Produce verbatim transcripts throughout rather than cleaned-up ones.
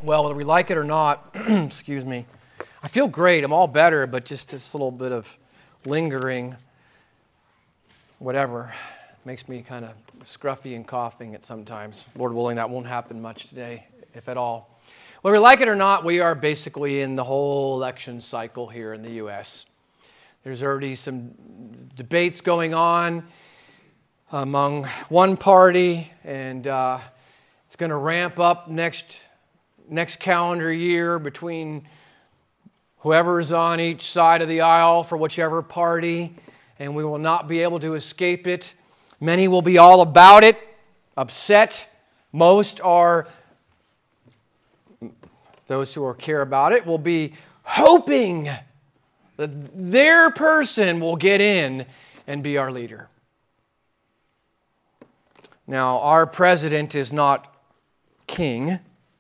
Well, whether we like it or not, excuse me, I feel great. I'm all better, but just this little bit of lingering, whatever, makes me kind of scruffy and coughing at sometimes. Lord willing, that won't happen much today, if at all. Whether we like it or not, we are basically in the whole election cycle here in the U S There's already some debates going on among one party, and uh, it's going to ramp up next next calendar year between whoever's on each side of the aisle for whichever party, and we will not be able to escape it. Many will be all about it, upset. Most are, those who care about it, will be hoping that their person will get in and be our leader. Now, our president is not king,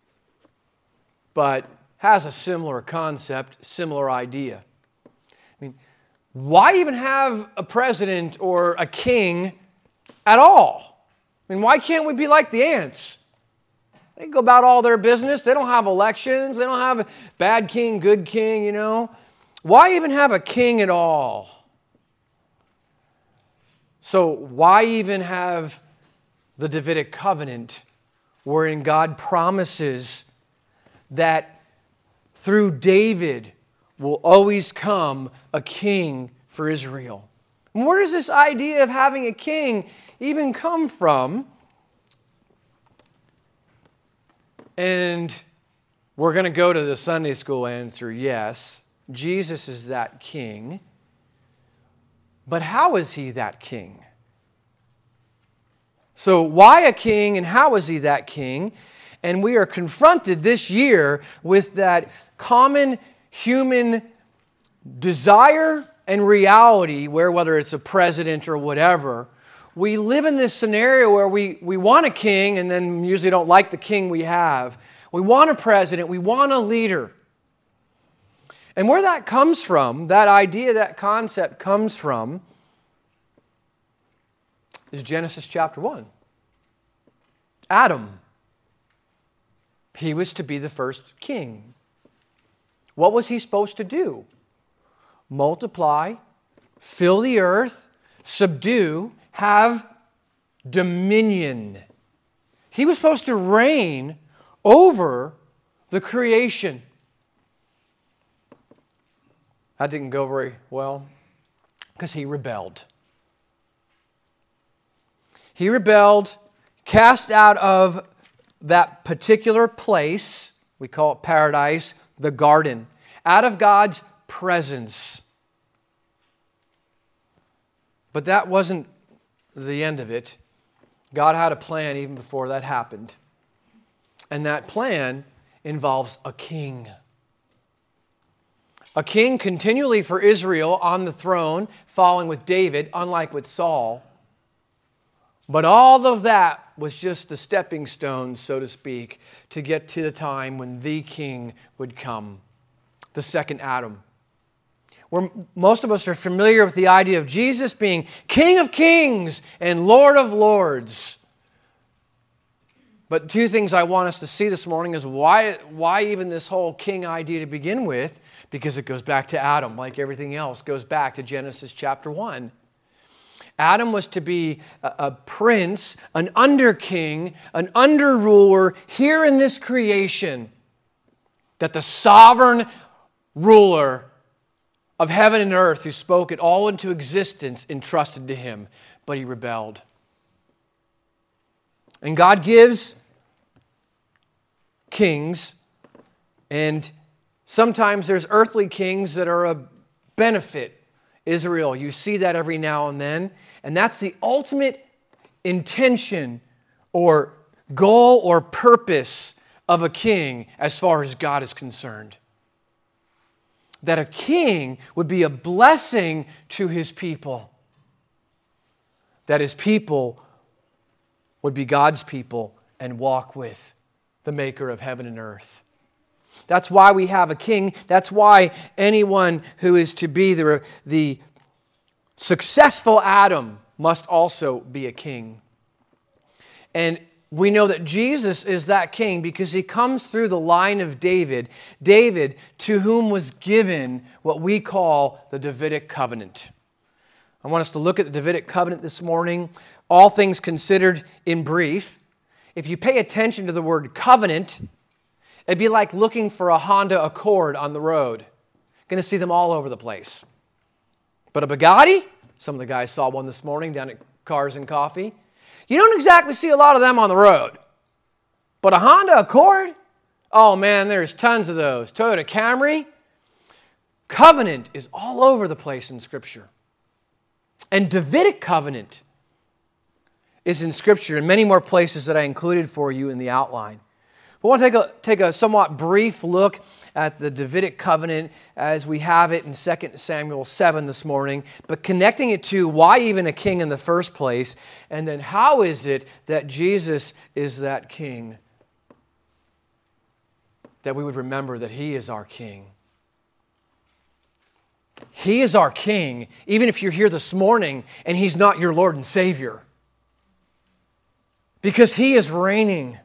but has a similar concept, similar idea. I mean, why even have a president or a king at all? I mean, why can't we be like the ants? They go about all their business. They don't have elections. They don't have a bad king, good king, you know. Why even have a king at all? So why even have the Davidic covenant wherein God promises that through David will always come a king for Israel? And where does this idea of having a king even come from? And we're going to go to the Sunday school answer, yes. Jesus is that king. But how is he that king? So why a king and how is he that king? And we are confronted this year with that common human desire and reality where, whether it's a president or whatever, we live in this scenario where we, we want a king and then usually don't like the king we have. We want a president. We want a leader. And where that comes from, that idea, that concept comes from, is Genesis chapter one. Adam. He was to be the first king. What was he supposed to do? Multiply, fill the earth, subdue, have dominion. He was supposed to reign over the creation. That didn't go very well because he rebelled. He rebelled, cast out of that particular place, we call it paradise, the garden, out of God's presence. But that wasn't the end of it. God had a plan even before that happened. And that plan involves a king. A king continually for Israel on the throne, following with David, unlike with Saul. But all of that was just the stepping stones, so to speak, to get to the time when the king would come, the second Adam. Where most of us are familiar with the idea of Jesus being King of Kings and Lord of Lords. But two things I want us to see this morning is why, why even this whole king idea to begin with? Because it goes back to Adam, like everything else, goes back to Genesis chapter one. Adam was to be a, a prince, an under-king, an under-ruler here in this creation. That the sovereign ruler of heaven and earth who spoke it all into existence entrusted to him. But he rebelled. And God gives kings, and sometimes there's earthly kings that are a benefit. Israel, you see that every now and then. And that's the ultimate intention or goal or purpose of a king as far as God is concerned. That a king would be a blessing to his people. That his people would be God's people and walk with the maker of heaven and earth. That's why we have a king. That's why anyone who is to be the, the successful Adam must also be a king. And We know that Jesus is that king because he comes through the line of David, David to whom was given what we call the Davidic covenant. I want us to look at the Davidic covenant this morning, all things considered in brief. If you pay attention to the word covenant, it'd be like looking for a Honda Accord on the road. Going to see them all over the place. But a Bugatti, some of the guys saw one this morning down at Cars and Coffee. You don't exactly see a lot of them on the road. But a Honda Accord? Oh man, there's tons of those. Toyota Camry. Covenant is all over the place in Scripture. And Davidic covenant is in Scripture in many more places that I included for you in the outline. We want to take a, take a somewhat brief look at the Davidic covenant as we have it in Second Samuel seven this morning, but connecting it to why even a king in the first place, and then how is it that Jesus is that king, that we would remember that he is our king. He is our king, even if you're here this morning and he's not your Lord and Savior. Because he is reigning.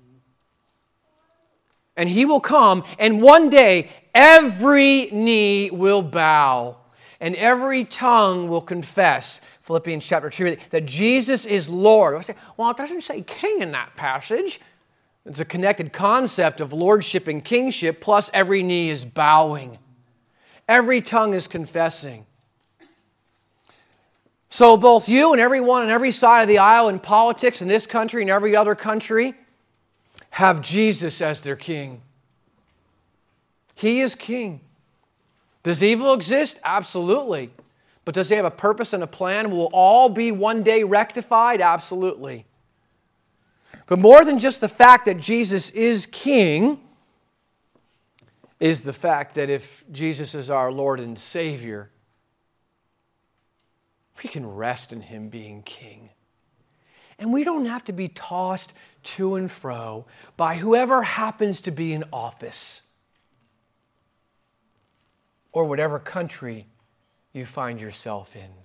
And he will come, and one day every knee will bow, and every tongue will confess, Philippians chapter two, that Jesus is Lord. I say, well, it doesn't say king in that passage. It's a connected concept of lordship and kingship, plus every knee is bowing. Every tongue is confessing. So both you and everyone on every side of the aisle in politics in this country and every other country have Jesus as their king. He is king. Does evil exist? Absolutely. But does he have a purpose and a plan? Will all be one day rectified? Absolutely. But more than just the fact that Jesus is king is the fact that if Jesus is our Lord and Savior, we can rest in him being king. And we don't have to be tossed to and fro by whoever happens to be in office or whatever country you find yourself in.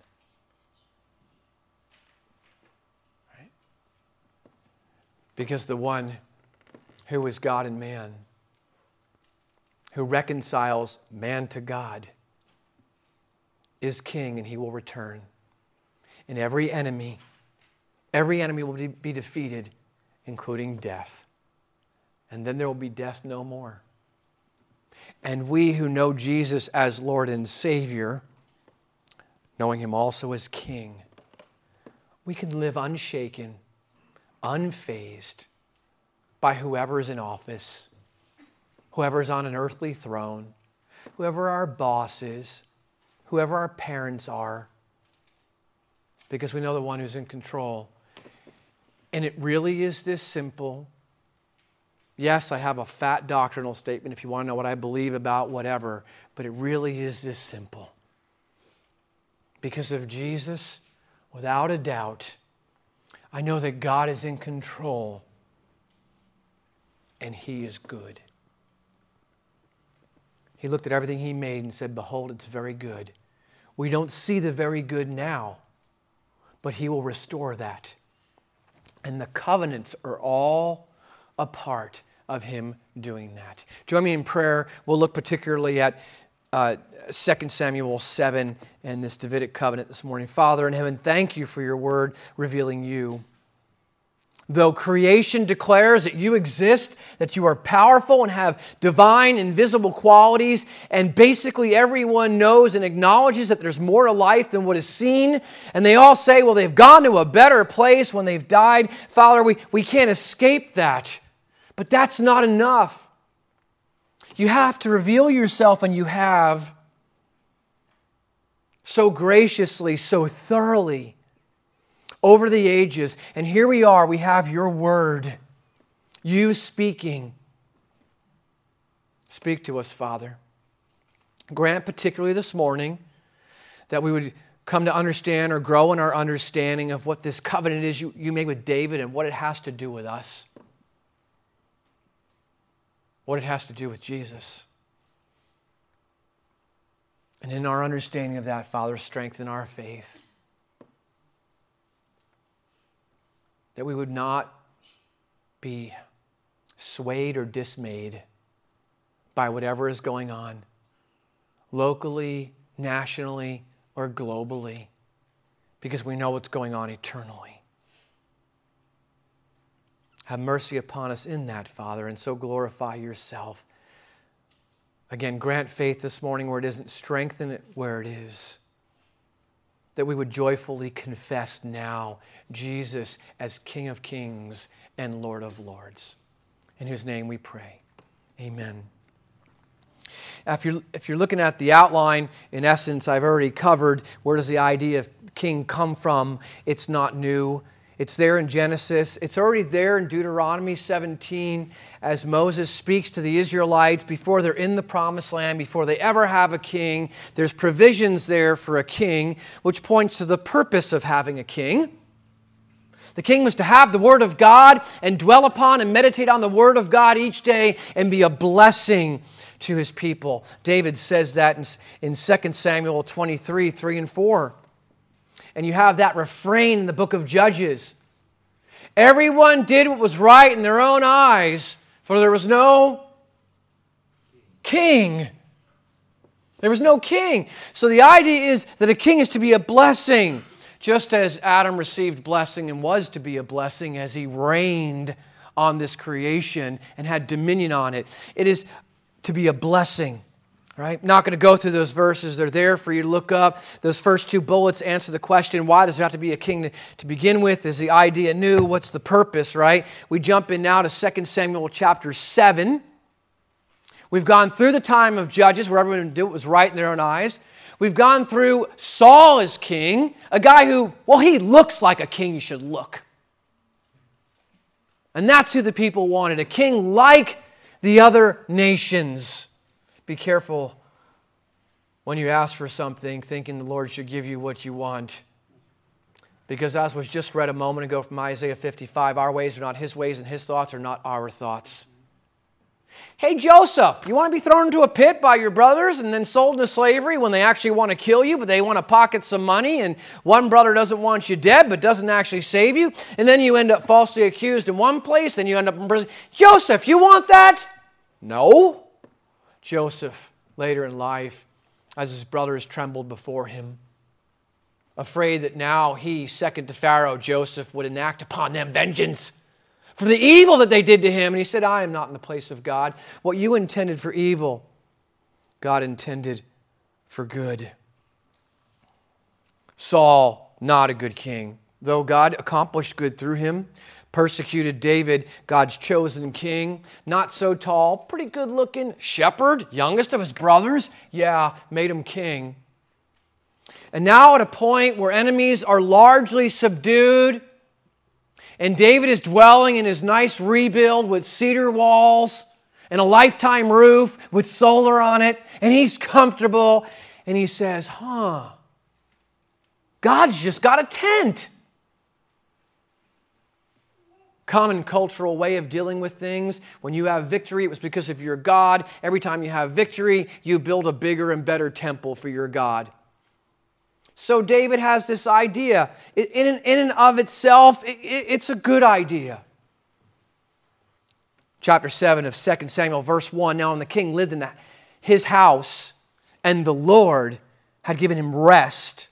Right? Because the one who is God and man, who reconciles man to God, is king, and he will return. And every enemy, every enemy will be defeated, including death. And then there will be death no more. And we who know Jesus as Lord and Savior, knowing him also as King, we can live unshaken, unfazed by whoever is in office, whoever is on an earthly throne, whoever our boss is, whoever our parents are, because we know the one who's in control. And it really is this simple. Yes, I have a fat doctrinal statement if you want to know what I believe about whatever, but it really is this simple. Because of Jesus, without a doubt, I know that God is in control and he is good. He looked at everything he made and said, behold, it's very good. We don't see the very good now, but he will restore that. And the covenants are all a part of him doing that. Join me in prayer. We'll look particularly at uh, Second Samuel seven and this Davidic covenant this morning. Father in heaven, thank you for your word revealing you. Though creation declares that you exist, that you are powerful and have divine, invisible qualities, and basically everyone knows and acknowledges that there's more to life than what is seen, and they all say, well, they've gone to a better place when they've died. Father, we, we can't escape that. But that's not enough. You have to reveal yourself, and you have so graciously, so thoroughly, over the ages. And here we are, we have your word, you speaking. Speak to us, Father. Grant particularly this morning that we would come to understand or grow in our understanding of what this covenant is you, you made with David and what it has to do with us. What it has to do with Jesus. And in our understanding of that, Father, strengthen our faith. That we would not be swayed or dismayed by whatever is going on, locally, nationally, or globally, because we know what's going on eternally. Have mercy upon us in that, Father, and so glorify yourself. Again, grant faith this morning where it isn't, strengthen it where it is. That we would joyfully confess now Jesus as King of Kings and Lord of Lords. In whose name we pray. Amen. If you're, if you're looking at the outline, in essence, I've already covered where does the idea of king come from. It's not new. It's there in Genesis. It's already there in Deuteronomy seventeen as Moses speaks to the Israelites before they're in the promised land, before they ever have a king. There's provisions there for a king, which points to the purpose of having a king. The king was to have the Word of God and dwell upon and meditate on the Word of God each day and be a blessing to his people. David says that in, in Second Samuel twenty-three, three and four. And you have that refrain in the book of Judges. Everyone did what was right in their own eyes, for there was no king. There was no king. So the idea is that a king is to be a blessing, just as Adam received blessing and was to be a blessing as he reigned on this creation and had dominion on it. It is to be a blessing. Right? Not going to go through those verses. They're there for you to look up. Those first two bullets answer the question, why does there have to be a king to, to begin with? Is the idea new? What's the purpose, right? We jump in now to Second Samuel chapter seven. We've gone through the time of Judges where everyone did what was right in their own eyes. We've gone through Saul as king, a guy who, well, he looks like a king should look. And that's who the people wanted, a king like the other nations. Be careful when you ask for something thinking the Lord should give you what you want. Because as was just read a moment ago from Isaiah fifty-five, our ways are not His ways and His thoughts are not our thoughts. Hey, Joseph, you want to be thrown into a pit by your brothers and then sold into slavery when they actually want to kill you, but they want to pocket some money, and one brother doesn't want you dead but doesn't actually save you, and then you end up falsely accused in one place, then you end up in prison. Joseph, you want that? No. Joseph, later in life, as his brothers trembled before him, afraid that now he, second to Pharaoh, Joseph, would enact upon them vengeance for the evil that they did to him. And he said, I am not in the place of God. What you intended for evil, God intended for good. Saul, not a good king, though God accomplished good through him. Persecuted David, God's chosen king. Not so tall, pretty good looking shepherd, youngest of his brothers. Yeah, made him king. And now at a point where enemies are largely subdued, and David is dwelling in his nice rebuild with cedar walls and a lifetime roof with solar on it, and he's comfortable, and he says, huh, God's just got a tent. Common cultural way of dealing with things. When you have victory, it was because of your God. Every time you have victory, you build a bigger and better temple for your God. So David has this idea. In and, in and of itself, it, it, it's a good idea. Chapter seven of Second Samuel, verse one. Now when the king lived in the, his house, and the Lord had given him rest.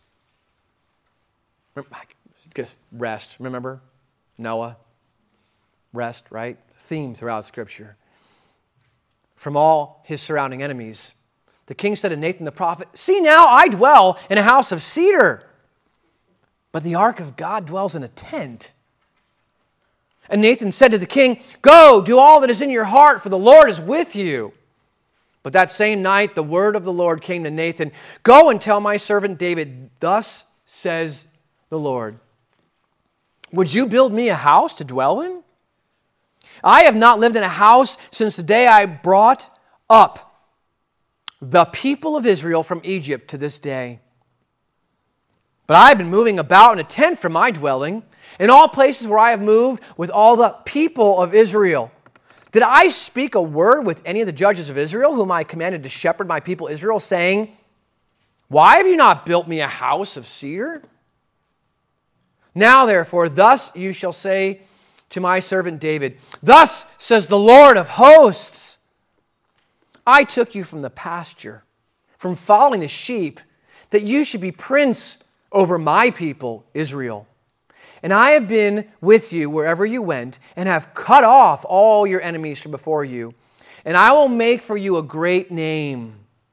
Rest, remember? Noah. Rest, right? Theme throughout Scripture. From all his surrounding enemies. The king said to Nathan the prophet, see now, I dwell in a house of cedar, but the ark of God dwells in a tent. And Nathan said to the king, go, do all that is in your heart, for the Lord is with you. But that same night, the word of the Lord came to Nathan, go and tell my servant David, thus says the Lord, would you build me a house to dwell in? I have not lived in a house since the day I brought up the people of Israel from Egypt to this day. But I have been moving about in a tent from my dwelling, in all places where I have moved with all the people of Israel. Did I speak a word with any of the judges of Israel, whom I commanded to shepherd my people Israel, saying, why have you not built me a house of cedar? Now, therefore, thus you shall say to my servant David, thus says the Lord of hosts, I took you from the pasture, from following the sheep, that you should be prince over my people, Israel. And I have been with you wherever you went, and have cut off all your enemies from before you. And I will make for you a great name,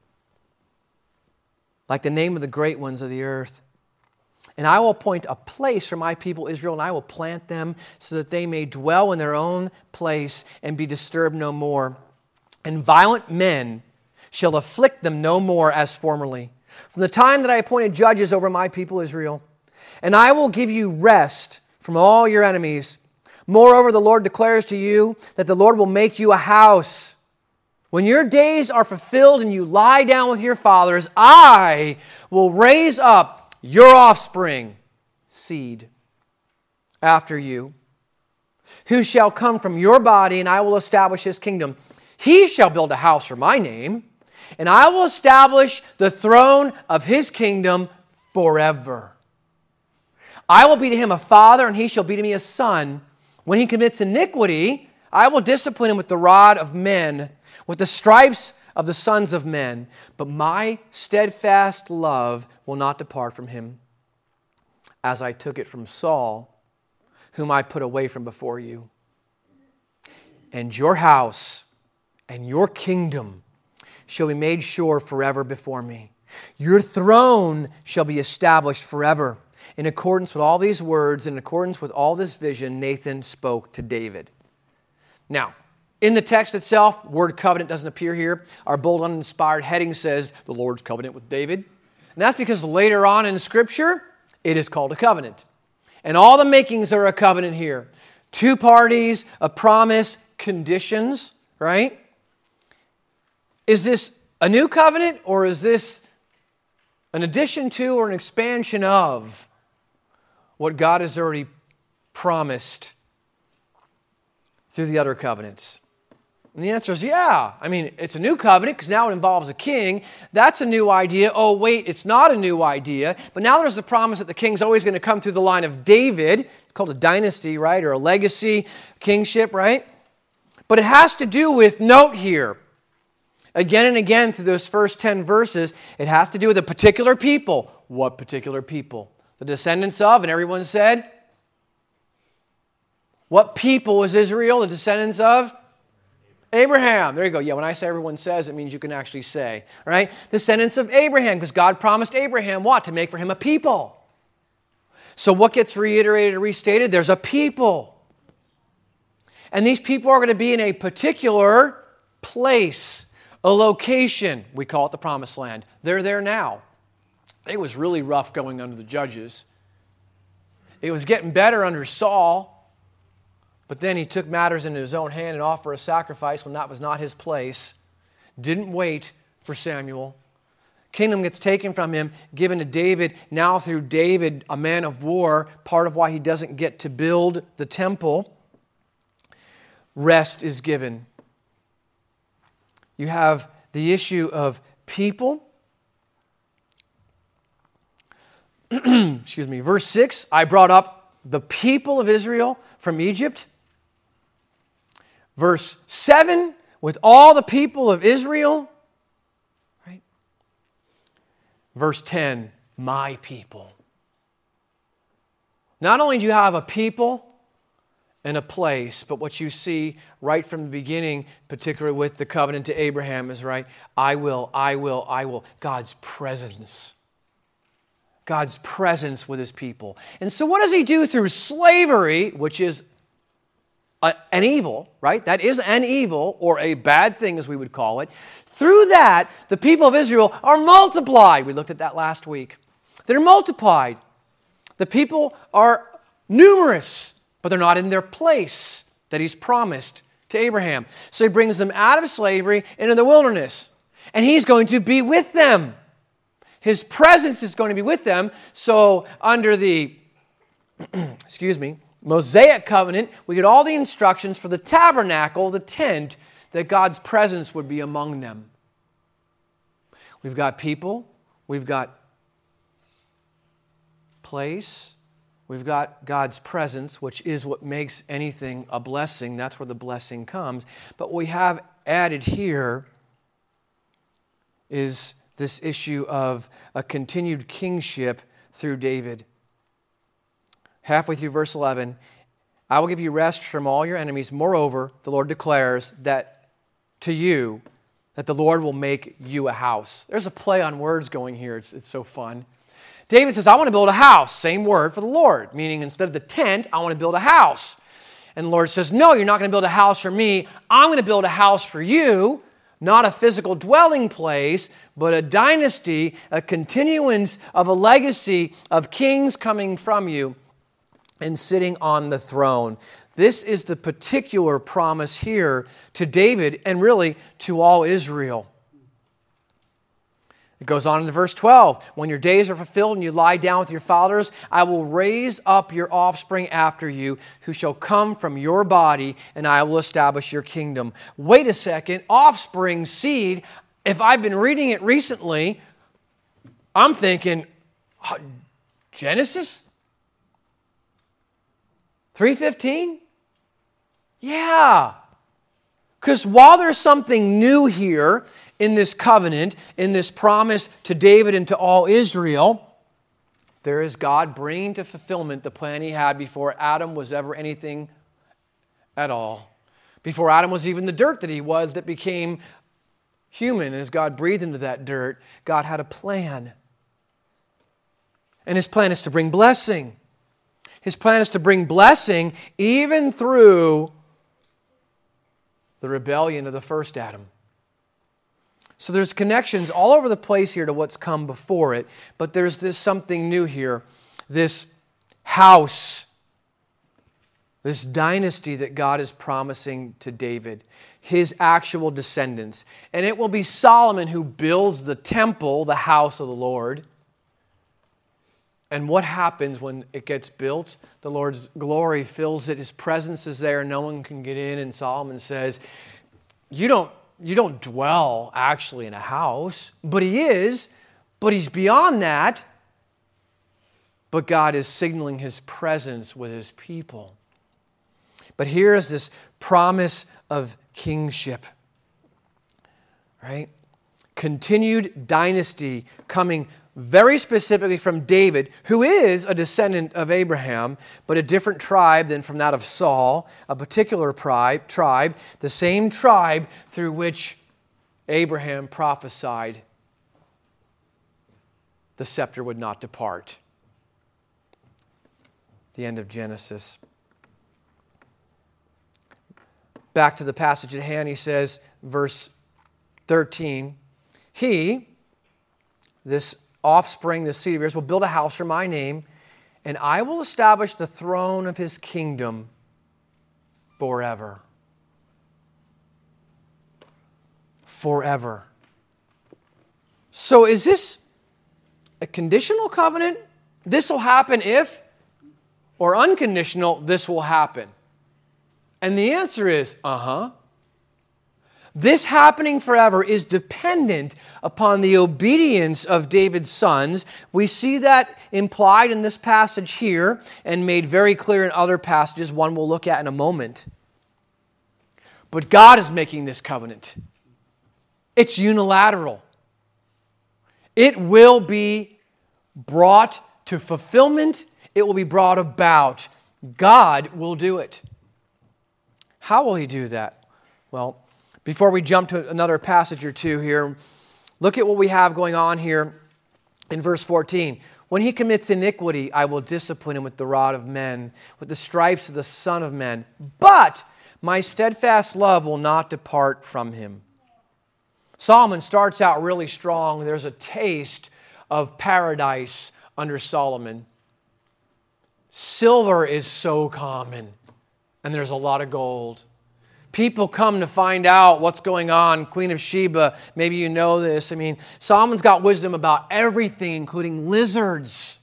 like the name of the great ones of the earth. And I will appoint a place for my people Israel, and I will plant them so that they may dwell in their own place and be disturbed no more. And violent men shall afflict them no more as formerly, from the time that I appointed judges over my people Israel. And I will give you rest from all your enemies. Moreover, the Lord declares to you that the Lord will make you a house. When your days are fulfilled and you lie down with your fathers, I will raise up your offspring, seed, after you, who shall come from your body, and I will establish his kingdom. He shall build a house for my name, and I will establish the throne of his kingdom forever. I will be to him a father, and he shall be to me a son. When he commits iniquity, I will discipline him with the rod of men, with the stripes of the sons of men. But my steadfast love will not depart from him, as I took it from Saul, whom I put away from before you. And your house and your kingdom shall be made sure forever before me. Your throne shall be established forever. In accordance with all these words, in accordance with all this vision, Nathan spoke to David. Now, in the text itself, word covenant doesn't appear here. Our bold, uninspired heading says the Lord's covenant with David. And that's because later on in Scripture, it is called a covenant. And all the makings are a covenant here. Two parties, a promise, conditions, right? Is this a new covenant, or is this an addition to or an expansion of what God has already promised through the other covenants? And the answer is yeah. I mean, it's a new covenant because now it involves a king. That's a new idea. Oh, wait, it's not a new idea. But now there's the promise that the king's always going to come through the line of David. It's called a dynasty, right? Or a legacy kingship, right? But it has to do with, note here, again and again through those first ten verses, it has to do with a particular people. What particular people? The descendants of, and everyone said, what people was Israel, the descendants of? Abraham. There you go. Yeah, when I say everyone says, it means you can actually say, right? Descendants of Abraham, because God promised Abraham what? To make for him a people. So what gets reiterated or restated? There's a people. And these people are going to be in a particular place, a location. We call it the Promised Land. They're there now. It was really rough going under the judges. It was getting better under Saul. But then he took matters into his own hand and offered a sacrifice when that was not his place. Didn't wait for Samuel. Kingdom gets taken from him, given to David. Now through David, a man of war, part of why he doesn't get to build the temple, rest is given. You have the issue of people. Excuse me. Verse six, I brought up the people of Israel from Egypt. Verse seven, with all the people of Israel. Right? Verse ten, my people. Not only do you have a people and a place, but what you see right from the beginning, particularly with the covenant to Abraham, is right, I will, I will, I will. God's presence. God's presence with his people. And so what does he do through slavery, which is a, an evil, right? That is an evil, or a bad thing as we would call it. Through that, the people of Israel are multiplied. We looked at that last week. They're multiplied. The people are numerous, but they're not in their place that he's promised to Abraham. So he brings them out of slavery into the wilderness. And he's going to be with them. His presence is going to be with them. So under the, excuse me, Mosaic covenant, we get all the instructions for the tabernacle, the tent, that God's presence would be among them. We've got people, we've got place, We've got God's presence, which is what makes anything a blessing. That's where the blessing comes. But what we have added here is this issue of a continued kingship through David. Halfway through verse eleven, I will give you rest from all your enemies. Moreover, the Lord declares that to you, that the Lord will make you a house. There's a play on words going here. It's, it's so fun. David says, I want to build a house. Same word for the Lord, meaning instead of the tent, I want to build a house. And the Lord says, no, you're not going to build a house for me. I'm going to build a house for you, not a physical dwelling place, but a dynasty, a continuance of a legacy of kings coming from you and sitting on the throne. This is the particular promise here to David and really to all Israel. It goes on in verse twelve. When your days are fulfilled and you lie down with your fathers, I will raise up your offspring after you, who shall come from your body, and I will establish your kingdom. Wait a second. Offspring, seed. If I've been reading it recently, I'm thinking, oh, Genesis three fifteen? Yeah. Because while there's something new here in this covenant, in this promise to David and to all Israel, there is God bringing to fulfillment the plan He had before Adam was ever anything at all. Before Adam was even the dirt that he was that became human. As God breathed into that dirt, God had a plan. And His plan is to bring blessing. His plan is to bring blessing even through the rebellion of the first Adam. So there's connections all over the place here to what's come before it, but there's this something new here, this house, this dynasty that God is promising to David, his actual descendants. And it will be Solomon who builds the temple, the house of the Lord. And what happens when it gets built? The Lord's glory fills it. His presence is there. No one can get in. And Solomon says, you don't, you don't dwell actually in a house. But he is. But he's beyond that. But God is signaling His presence with His people. But here is this promise of kingship. Right? Continued dynasty coming very specifically from David, who is a descendant of Abraham, but a different tribe than from that of Saul, a particular tribe, tribe, the same tribe through which Abraham prophesied the scepter would not depart. The end of Genesis. Back to the passage at hand, he says, verse thirteen, He, this offspring, the seed of yours, will build a house for my name, and I will establish the throne of His kingdom forever. Forever. So is this a conditional covenant? This will happen if, or unconditional, this will happen? And the answer is, uh-huh. This happening forever is dependent upon the obedience of David's sons. We see that implied in this passage here and made very clear in other passages, one we'll look at in a moment. But God is making this covenant. It's unilateral. It will be brought to fulfillment. It will be brought about. God will do it. How will He do that? Well, before we jump to another passage or two here, look at what we have going on here in verse fourteen. When he commits iniquity, I will discipline him with the rod of men, with the stripes of the Son of Men. But my steadfast love will not depart from him. Solomon starts out really strong. There's a taste of paradise under Solomon. Silver is so common, and there's a lot of gold. People come to find out what's going on. Queen of Sheba, maybe you know this. I mean, Solomon's got wisdom about everything, including lizards,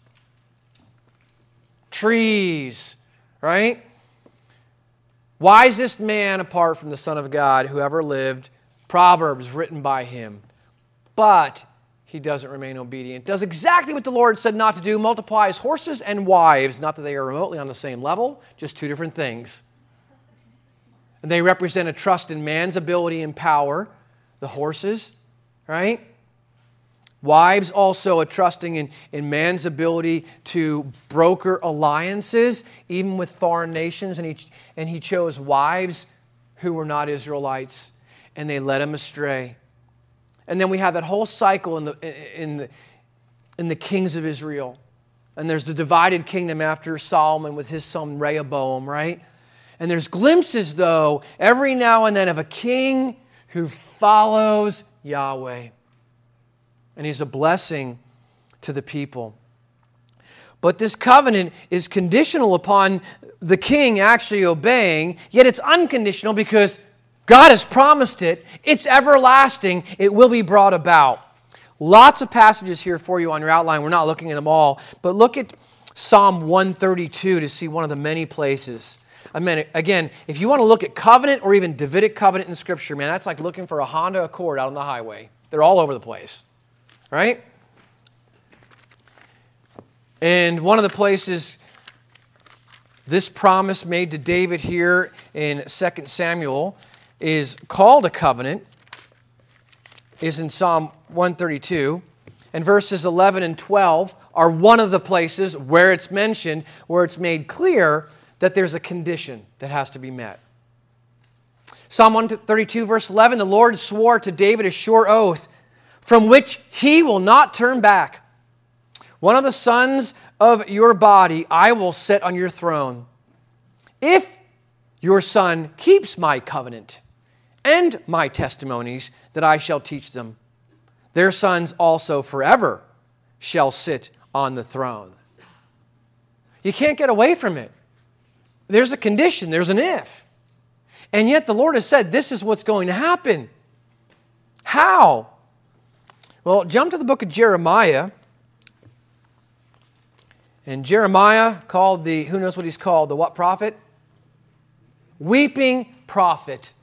trees, right? Wisest man apart from the Son of God who ever lived. Proverbs written by him. But he doesn't remain obedient. Does exactly what the Lord said not to do, multiplies horses and wives. Not that they are remotely on the same level, just two different things. And they represent a trust in man's ability and power, the horses, right? Wives also a trusting in, in man's ability to broker alliances, even with foreign nations. And he, and he chose wives who were not Israelites, and they led him astray. And then we have that whole cycle in the, in the, in the kings of Israel. And there's the divided kingdom after Solomon with his son Rehoboam, right? And there's glimpses, though, every now and then of a king who follows Yahweh. And he's a blessing to the people. But this covenant is conditional upon the king actually obeying, yet it's unconditional because God has promised it. It's everlasting. It will be brought about. Lots of passages here for you on your outline. We're not looking at them all. But look at Psalm one thirty-two to see one of the many places. I mean, again, if you want to look at covenant or even Davidic covenant in Scripture, man, that's like looking for a Honda Accord out on the highway. They're all over the place. Right? And one of the places this promise made to David here in Second Samuel is called a covenant, is in Psalm one thirty-two. And verses eleven and twelve are one of the places where it's mentioned, where it's made clear that there's a condition that has to be met. Psalm one thirty-two, verse eleven, the Lord swore to David a sure oath, from which he will not turn back. One of the sons of your body I will set on your throne. If your son keeps my covenant and my testimonies that I shall teach them, their sons also forever shall sit on the throne. You can't get away from it. There's a condition, there's an if. And yet the Lord has said this is what's going to happen. How? Well, jump to the book of Jeremiah. And Jeremiah, called the, who knows what he's called? The what prophet? Weeping prophet.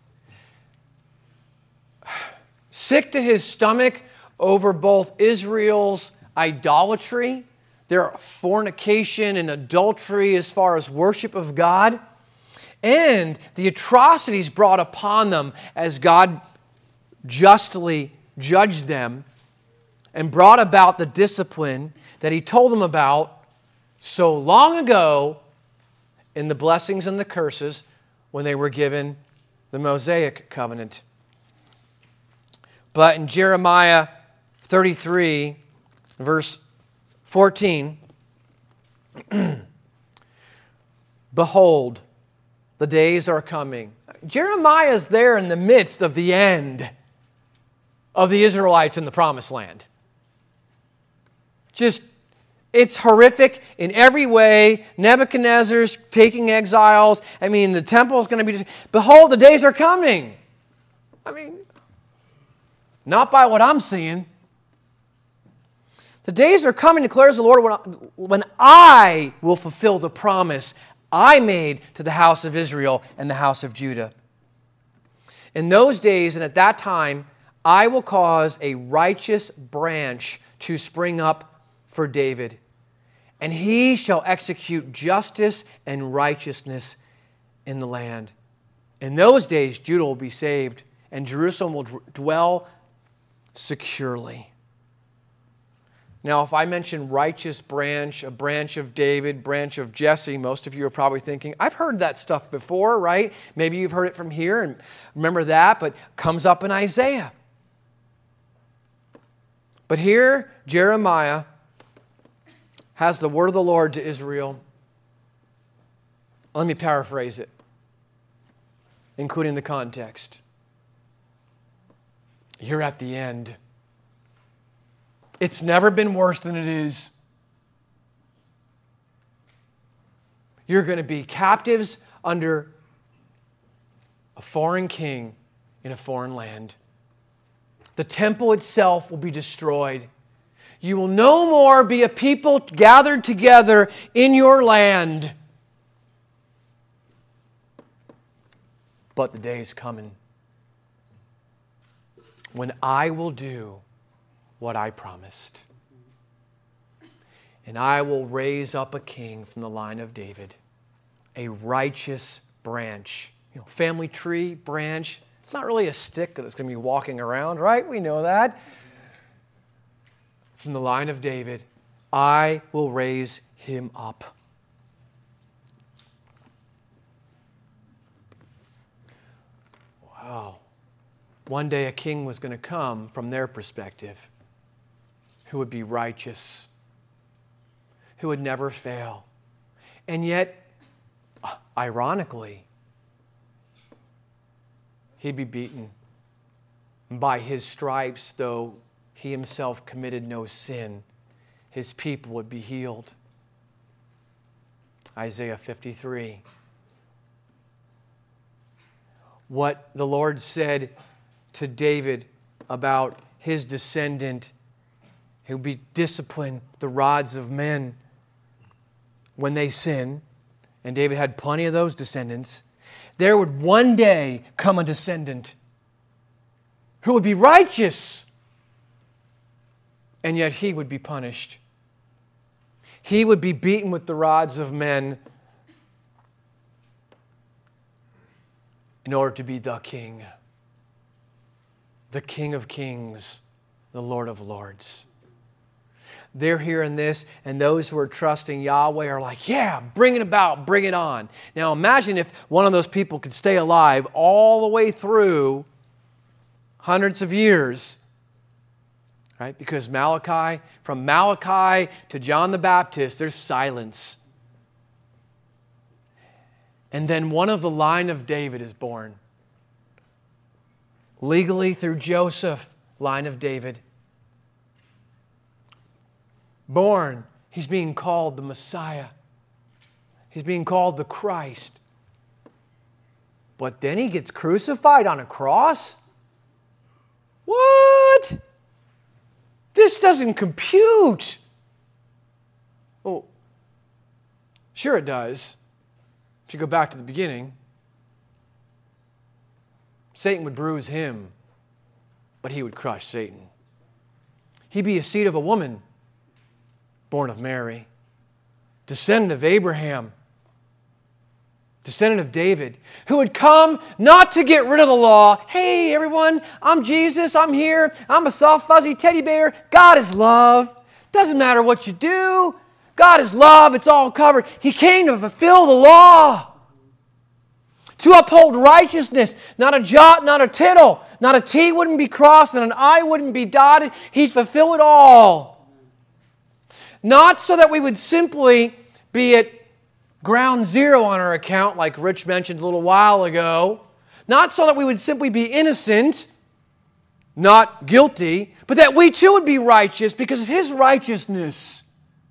Sick to his stomach over both Israel's idolatry, their fornication and adultery as far as worship of God, and the atrocities brought upon them as God justly judged them and brought about the discipline that he told them about so long ago in the blessings and the curses when they were given the Mosaic covenant. But in Jeremiah thirty-three, verse fourteen, behold, the days are coming. Jeremiah is there in the midst of the end of the Israelites in the Promised Land. Just, it's horrific in every way. Nebuchadnezzar's taking exiles. I mean, the temple is going to be... Behold, the days are coming. I mean, not by what I'm seeing. The days are coming, declares the Lord, when I, when I will fulfill the promise I made to the house of Israel and the house of Judah. In those days and at that time, I will cause a righteous branch to spring up for David, and he shall execute justice and righteousness in the land. In those days, Judah will be saved, and Jerusalem will dwell securely. Now, if I mention righteous branch, a branch of David, branch of Jesse, most of you are probably thinking, I've heard that stuff before, right? Maybe you've heard it from here and remember that, but it comes up in Isaiah. But here, Jeremiah has the word of the Lord to Israel. Let me paraphrase it, including the context. You're at the end. It's never been worse than it is. You're going to be captives under a foreign king in a foreign land. The temple itself will be destroyed. You will no more be a people gathered together in your land. But the day is coming when I will do what I promised. And I will raise up a king from the line of David, a righteous branch. You know, family tree, branch. It's not really a stick that's going to be walking around, right? We know that. From the line of David, I will raise him up. Wow. One day a king was going to come from their perspective who would be righteous, who would never fail. And yet, ironically, he'd be beaten. By his stripes, though he himself committed no sin, his people would be healed. Isaiah fifty-three. What the Lord said to David about his descendant who would be disciplined the rods of men when they sin, and David had plenty of those descendants, there would one day come a descendant who would be righteous, and yet he would be punished. He would be beaten with the rods of men in order to be the king, the King of Kings, the Lord of Lords. They're hearing this, and those who are trusting Yahweh are like, yeah, bring it about, bring it on. Now imagine if one of those people could stay alive all the way through hundreds of years. Right? Because Malachi, from Malachi to John the Baptist, there's silence. And then one of the line of David is born. Legally through Joseph, line of David. Born, he's being called the Messiah. He's being called the Christ. But then he gets crucified on a cross? What? This doesn't compute. Oh, sure it does. If you go back to the beginning, Satan would bruise him, but he would crush Satan. He'd be a seed of a woman, born of Mary, descendant of Abraham, descendant of David, who would come not to get rid of the law. Hey, everyone, I'm Jesus, I'm here, I'm a soft, fuzzy teddy bear. God is love. Doesn't matter what you do. God is love. It's all covered. He came to fulfill the law, to uphold righteousness, not a jot, not a tittle. Not a T wouldn't be crossed and an I wouldn't be dotted. He'd fulfill it all. Not so that we would simply be at ground zero on our account, like Rich mentioned a little while ago. Not so that we would simply be innocent, not guilty, but that we too would be righteous because of His righteousness.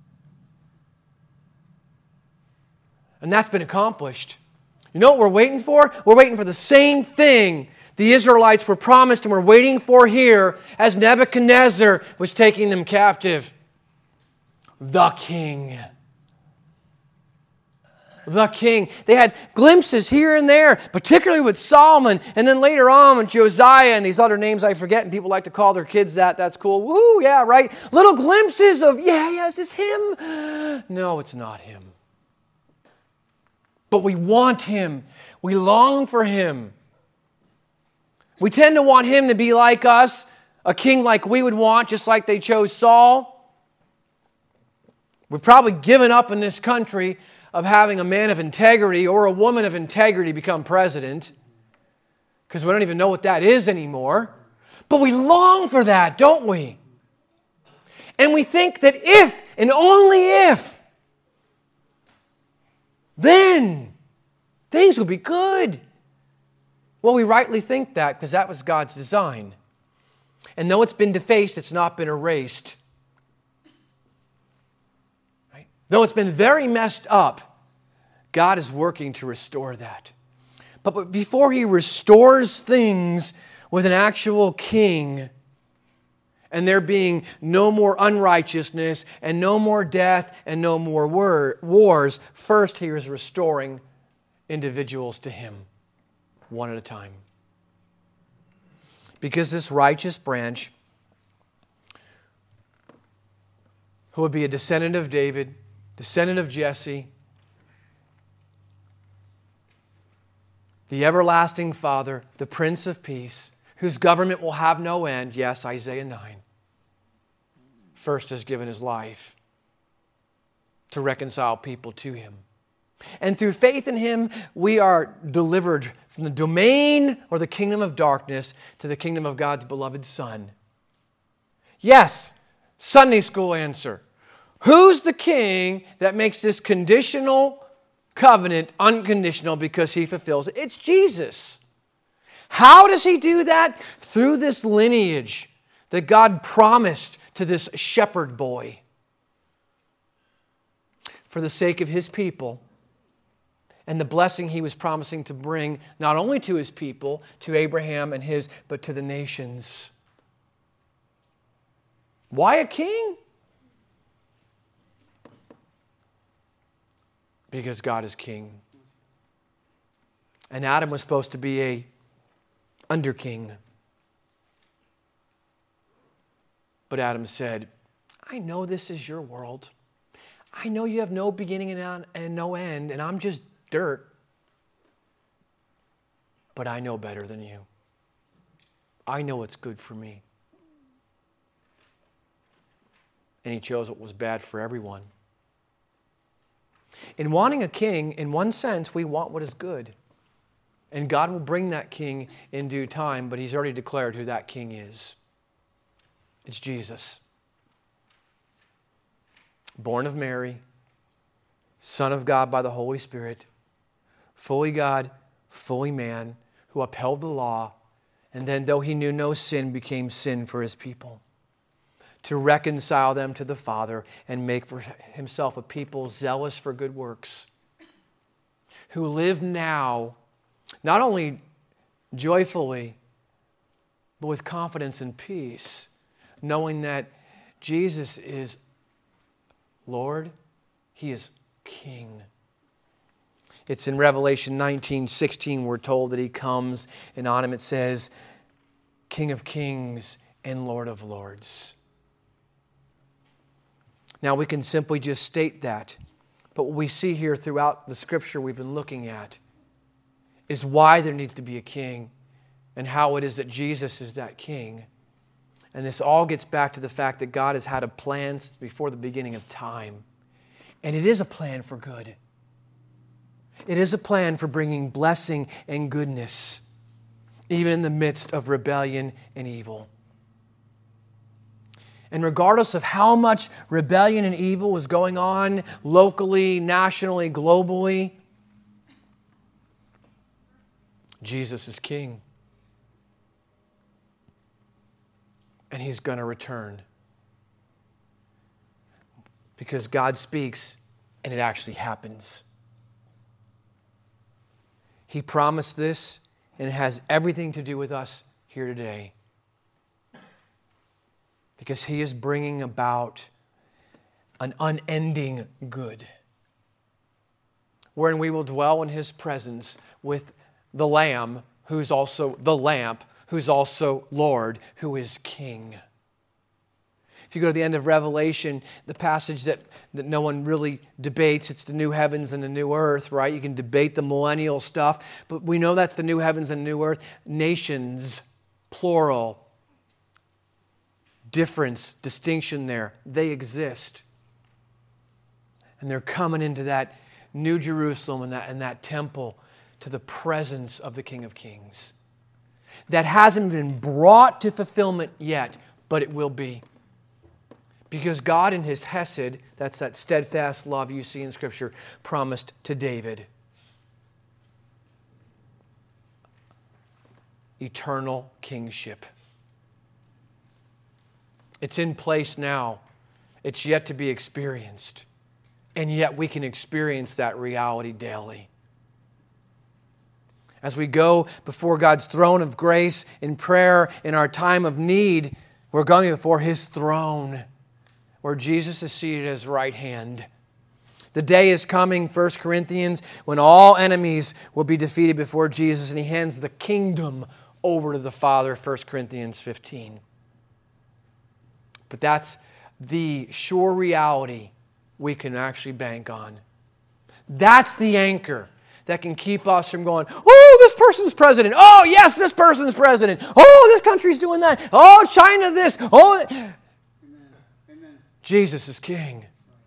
And that's been accomplished. You know what we're waiting for? We're waiting for the same thing the Israelites were promised and were waiting for here as Nebuchadnezzar was taking them captive. The king. The king. They had glimpses here and there, particularly with Solomon, and then later on with Josiah and these other names I forget, and people like to call their kids that. That's cool. Woo, yeah, right? Little glimpses of, yeah, yeah, is this him? No, it's not him. But we want him. We long for him. We tend to want him to be like us, a king like we would want, just like they chose Saul. We've probably given up in this country of having a man of integrity or a woman of integrity become president because we don't even know what that is anymore. But we long for that, don't we? And we think that if and only if, then things will be good. Well, we rightly think that because that was God's design. And though it's been defaced, it's not been erased. Right? Though it's been very messed up, God is working to restore that. But, but before He restores things with an actual king, and there being no more unrighteousness, and no more death, and no more war, wars, first He is restoring individuals to Him, one at a time. Because this righteous branch who would be a descendant of David, descendant of Jesse, the everlasting Father, the Prince of Peace, whose government will have no end. Yes, Isaiah nine. First has given His life to reconcile people to Him. And through faith in Him, we are delivered from the domain or the kingdom of darkness to the kingdom of God's beloved Son. Yes, Sunday school answer. Who's the king that makes this conditional covenant unconditional because He fulfills it? It's Jesus. How does He do that? Through this lineage that God promised to this shepherd boy. For the sake of His people and the blessing He was promising to bring not only to His people, to Abraham and his, but to the nations. Why a king? Because God is king. And Adam was supposed to be a under king. But Adam said, I know this is your world. I know you have no beginning and no end, and I'm just dirt. But I know better than you. I know what's good for me. And he chose what was bad for everyone. In wanting a king, in one sense, we want what is good. And God will bring that king in due time, but He's already declared who that king is. It's Jesus. Born of Mary, Son of God by the Holy Spirit, fully God, fully man, who upheld the law, and then, though He knew no sin, became sin for His people, to reconcile them to the Father and make for Himself a people zealous for good works, who live now not only joyfully, but with confidence and peace, knowing that Jesus is Lord, He is King. It's in Revelation nineteen sixteen we're told that He comes, and on Him it says, King of Kings and Lord of Lords. Now we can simply just state that, but what we see here throughout the Scripture we've been looking at is why there needs to be a king and how it is that Jesus is that king. And this all gets back to the fact that God has had a plan since before the beginning of time. And it is a plan for good. It is a plan for bringing blessing and goodness, even in the midst of rebellion and evil. And regardless of how much rebellion and evil was going on locally, nationally, globally, Jesus is King. And He's going to return. Because God speaks and it actually happens. He promised this, and it has everything to do with us here today. Because He is bringing about an unending good, wherein we will dwell in His presence with the Lamb, who's also the lamp, who's also Lord, who is King. If you go to the end of Revelation, the passage that, that no one really debates, it's the new heavens and the new earth, right? You can debate the millennial stuff, but we know that's the new heavens and new earth. Nations, plural, difference, distinction there. They exist. And they're coming into that new Jerusalem and that, and that temple to the presence of the King of Kings. That hasn't been brought to fulfillment yet, but it will be. Because God in His Hesed, that's that steadfast love you see in Scripture, promised to David eternal kingship. It's in place now. It's yet to be experienced. And yet we can experience that reality daily. As we go before God's throne of grace in prayer in our time of need, we're going before His throne, where Jesus is seated at His right hand. The day is coming, First Corinthians, when all enemies will be defeated before Jesus, and He hands the kingdom over to the Father, First Corinthians fifteen. But that's the sure reality we can actually bank on. That's the anchor that can keep us from going, oh, this person's president. Oh, yes, this person's president. Oh, this country's doing that. Oh, China this. Oh, Amen. Amen. Jesus is king.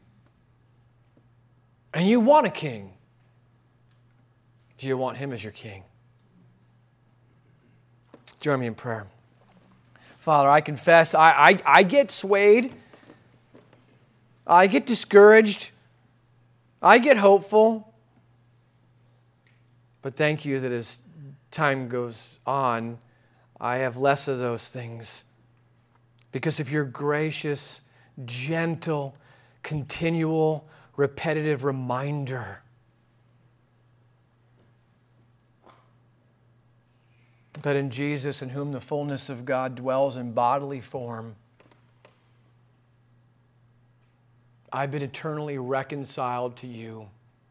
And you want a king. Do you want him as your king? Join me in prayer. Father, I confess, I, I, I get swayed. I get discouraged. I get hopeful. But thank you that as time goes on, I have less of those things. Because of your gracious, gentle, continual, repetitive reminder that in Jesus, in whom the fullness of God dwells in bodily form, I've been eternally reconciled to you.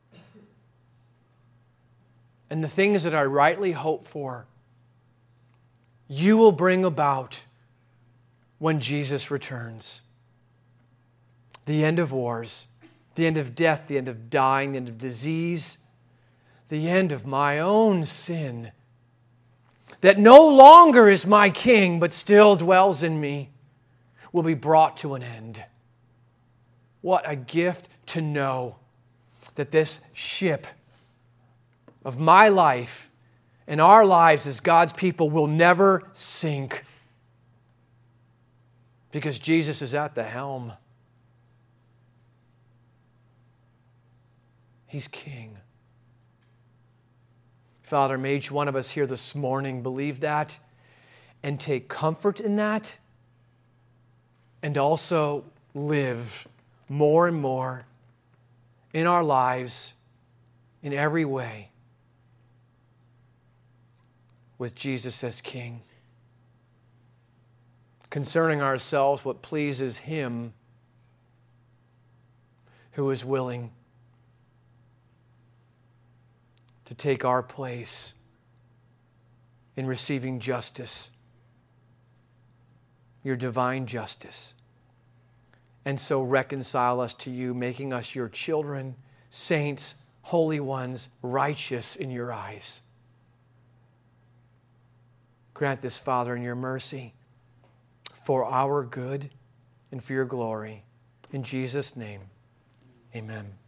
And the things that I rightly hope for, you will bring about when Jesus returns. The end of wars, the end of death, the end of dying, the end of disease, the end of my own sin, that no longer is my king, but still dwells in me, will be brought to an end. What a gift to know that this ship of my life and our lives as God's people will never sink, because Jesus is at the helm. He's king. Father, may each one of us here this morning believe that and take comfort in that, and also live more and more in our lives in every way with Jesus as King, concerning ourselves what pleases Him who is willing to take our place in receiving justice, your divine justice, and so reconcile us to you, making us your children, saints, holy ones, righteous in your eyes. Grant this, Father, in your mercy, for our good and for your glory. In Jesus' name, amen.